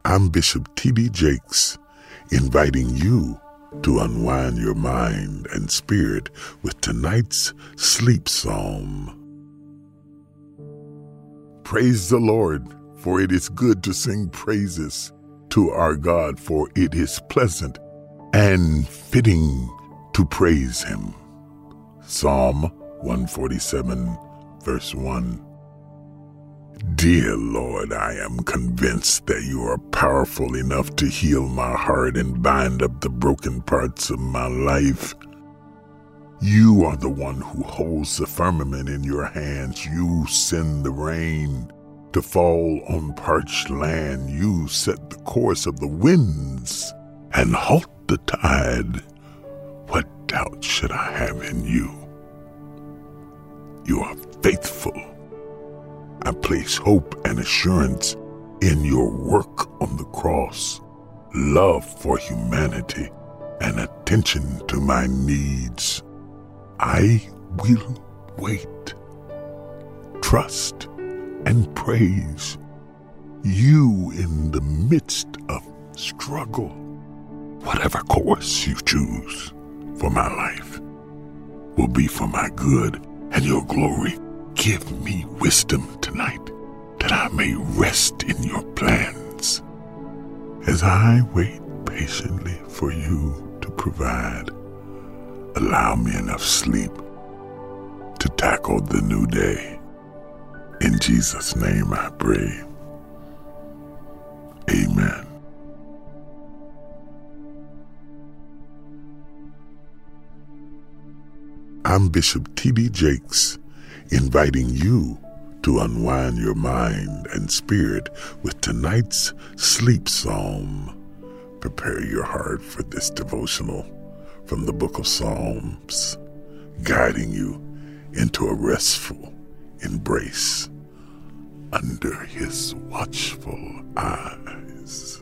I'm Bishop T.D. Jakes, inviting you to unwind your mind and spirit with tonight's sleep psalm. Praise the Lord, for it is good to sing praises to our God, for it is pleasant and fitting to praise Him. Psalm 147, verse 1. Dear Lord, I am convinced that you are powerful enough to heal my heart and bind up the broken parts of my life. You are the one who holds the firmament in your hands. You send the rain to fall on parched land. You set the course of the winds and halt the tide. What doubt should I have in you? You are faithful. I place hope and assurance in your work on the cross, love for humanity, and attention to my needs. I will wait, trust, and praise you in the midst of struggle. Whatever course you choose for my life will be for my good and your glory. Give me wisdom tonight, that I may rest in your plans. As I wait patiently for you to provide, allow me enough sleep to tackle the new day. In Jesus' name I pray. Amen. I'm Bishop T.D. Jakes, inviting you to unwind your mind and spirit with tonight's sleep psalm. Prepare your heart for this devotional from the book of Psalms, guiding you into a restful embrace under His watchful eyes.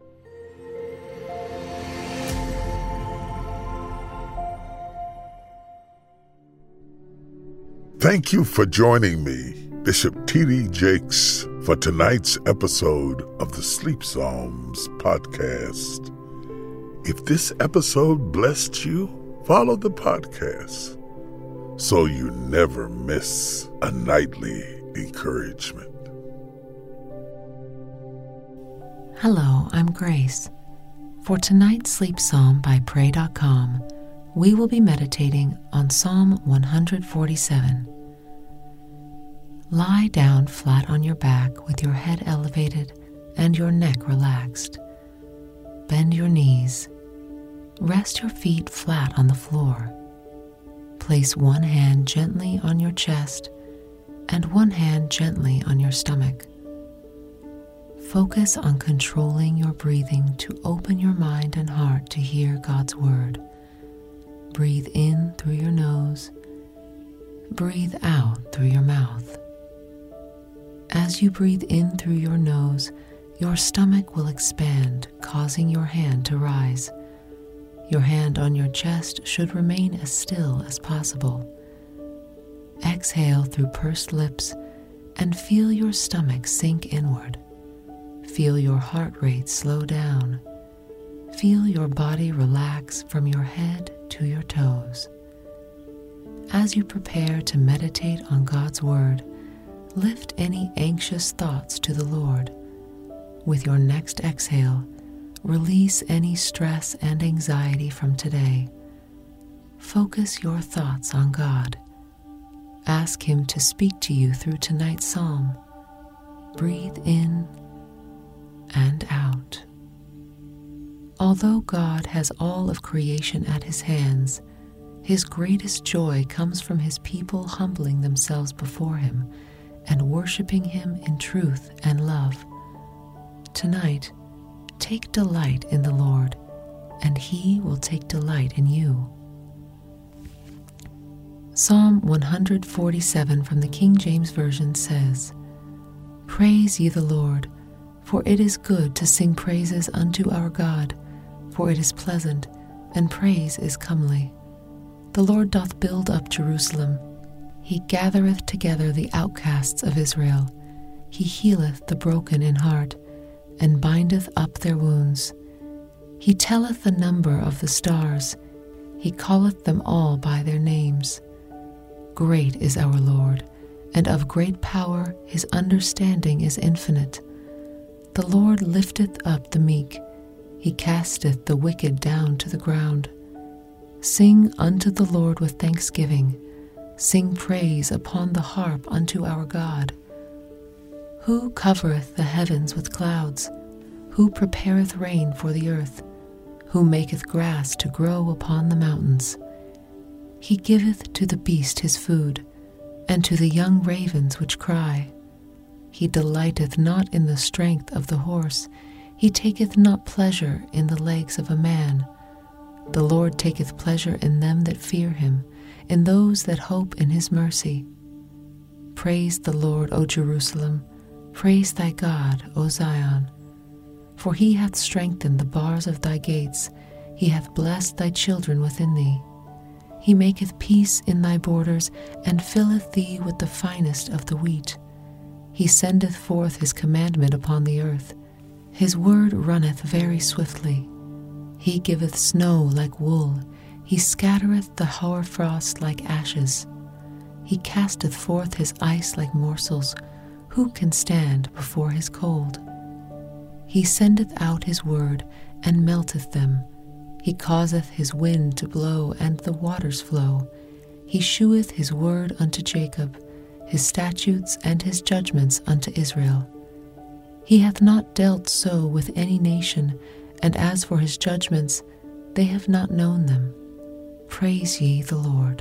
Thank you for joining me, Bishop T.D. Jakes, for tonight's episode of the Sleep Psalms podcast. If this episode blessed you, follow the podcast so you never miss a nightly encouragement. Hello, I'm Grace. For tonight's Sleep Psalm by Pray.com, we will be meditating on Psalm 147. Lie down flat on your back with your head elevated and your neck relaxed. Bend your knees. Rest your feet flat on the floor. Place one hand gently on your chest and one hand gently on your stomach. Focus on controlling your breathing to open your mind and heart to hear God's word. Breathe in through your nose. Breathe out through your mouth. As you breathe in through your nose, your stomach will expand, causing your hand to rise. Your hand on your chest should remain as still as possible. Exhale through pursed lips and feel your stomach sink inward. Feel your heart rate slow down. Feel your body relax from your head to your toes. As you prepare to meditate on God's word, lift any anxious thoughts to the Lord. With your next exhale, release any stress and anxiety from today. Focus your thoughts on God. Ask Him to speak to you through tonight's psalm. Breathe in and out. Although God has all of creation at His hands, His greatest joy comes from His people humbling themselves before Him and worshiping Him in truth and love. Tonight, take delight in the Lord, and He will take delight in you. Psalm 147 from the King James Version says, Praise ye the Lord, for it is good to sing praises unto our God, for it is pleasant, and praise is comely. The Lord doth build up Jerusalem. He gathereth together the outcasts of Israel. He healeth the broken in heart, and bindeth up their wounds. He telleth the number of the stars. He calleth them all by their names. Great is our Lord, and of great power. His understanding is infinite. The Lord lifteth up the meek. He casteth the wicked down to the ground. Sing unto the Lord with thanksgiving. Sing praise upon the harp unto our God. Who covereth the heavens with clouds? Who prepareth rain for the earth? Who maketh grass to grow upon the mountains? He giveth to the beast his food, and to the young ravens which cry. He delighteth not in the strength of the horse. He taketh not pleasure in the legs of a man. The Lord taketh pleasure in them that fear him, in those that hope in his mercy. Praise the Lord, O Jerusalem. Praise thy God, O Zion. For he hath strengthened the bars of thy gates. He hath blessed thy children within thee. He maketh peace in thy borders, and filleth thee with the finest of the wheat. He sendeth forth his commandment upon the earth. His word runneth very swiftly. He giveth snow like wool. He scattereth the hoarfrost like ashes. He casteth forth his ice like morsels. Who can stand before his cold? He sendeth out his word, and melteth them. He causeth his wind to blow, and the waters flow. He sheweth his word unto Jacob, his statutes and his judgments unto Israel. He hath not dealt so with any nation, and as for his judgments, they have not known them. Praise ye the Lord.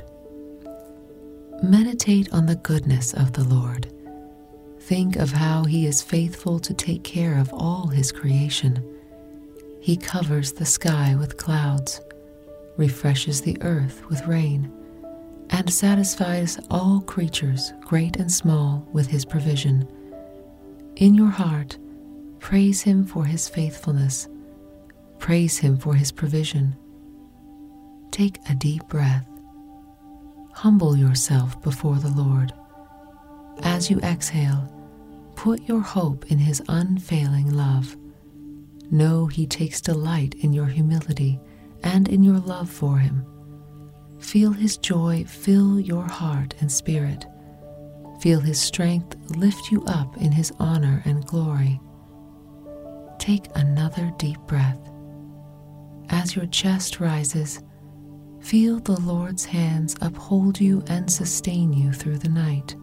Meditate on the goodness of the Lord. Think of how he is faithful to take care of all his creation. He covers the sky with clouds, refreshes the earth with rain, and satisfies all creatures, great and small, with his provision. In your heart, praise him for his faithfulness. Praise him for his provision. Take a deep breath. Humble yourself before the Lord. As you exhale, put your hope in his unfailing love. Know he takes delight in your humility and in your love for him. Feel his joy fill your heart and spirit. Feel his strength lift you up in his honor and glory. Take another deep breath. As your chest rises, feel the Lord's hands uphold you and sustain you through the night.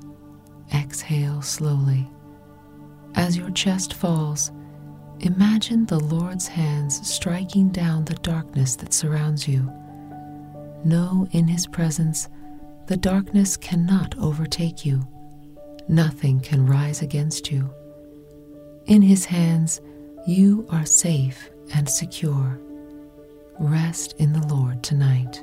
Exhale slowly. As your chest falls, imagine the Lord's hands striking down the darkness that surrounds you. Know in his presence the darkness cannot overtake you. Nothing can rise against you. In his hands you are safe and secure. Rest in the Lord tonight.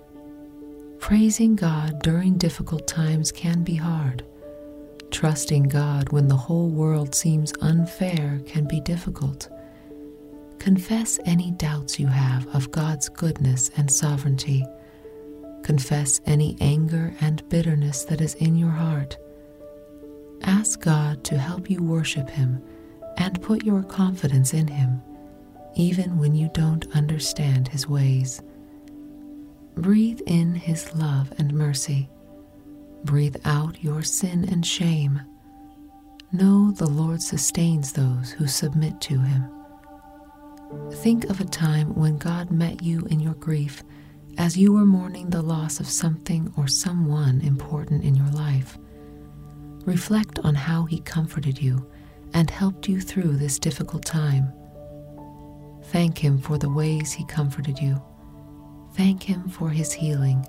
Praising God during difficult times can be hard. Trusting God when the whole world seems unfair can be difficult. Confess any doubts you have of God's goodness and sovereignty. Confess any anger and bitterness that is in your heart. Ask God to help you worship him and put your confidence in him, even when you don't understand his ways. Breathe in his love and mercy. Breathe out your sin and shame. Know the Lord sustains those who submit to him. Think of a time when God met you in your grief as you were mourning the loss of something or someone important in your life. Reflect on how he comforted you and helped you through this difficult time. Thank him for the ways he comforted you. Thank him for his healing.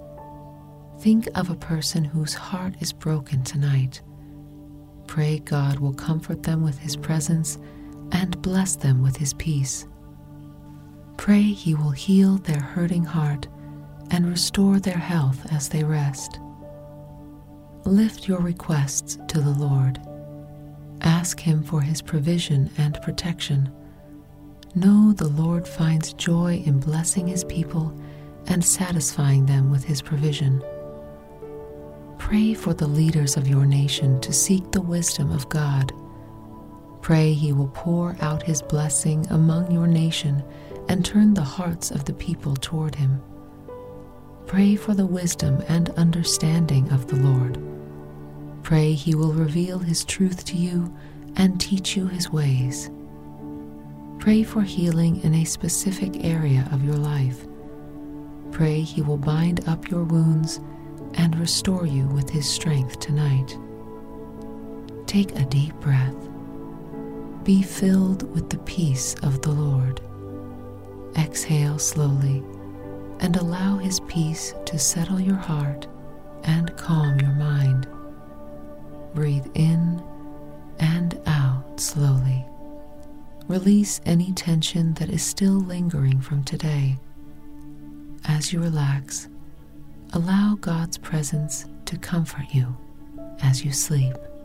Think of a person whose heart is broken tonight. Pray God will comfort them with his presence and bless them with his peace. Pray he will heal their hurting heart and restore their health as they rest. Lift your requests to the Lord. Ask him for his provision and protection. Know the Lord finds joy in blessing his people and satisfying them with his provision. Pray for the leaders of your nation to seek the wisdom of God. Pray He will pour out His blessing among your nation and turn the hearts of the people toward Him. Pray for the wisdom and understanding of the Lord. Pray He will reveal His truth to you and teach you His ways. Pray for healing in a specific area of your life. Pray He will bind up your wounds and restore you with His strength tonight. Take a deep breath. Be filled with the peace of the Lord. Exhale slowly and allow His peace to settle your heart and calm your mind. Breathe in and out slowly. Release any tension that is still lingering from today. As you relax, allow God's presence to comfort you as you sleep.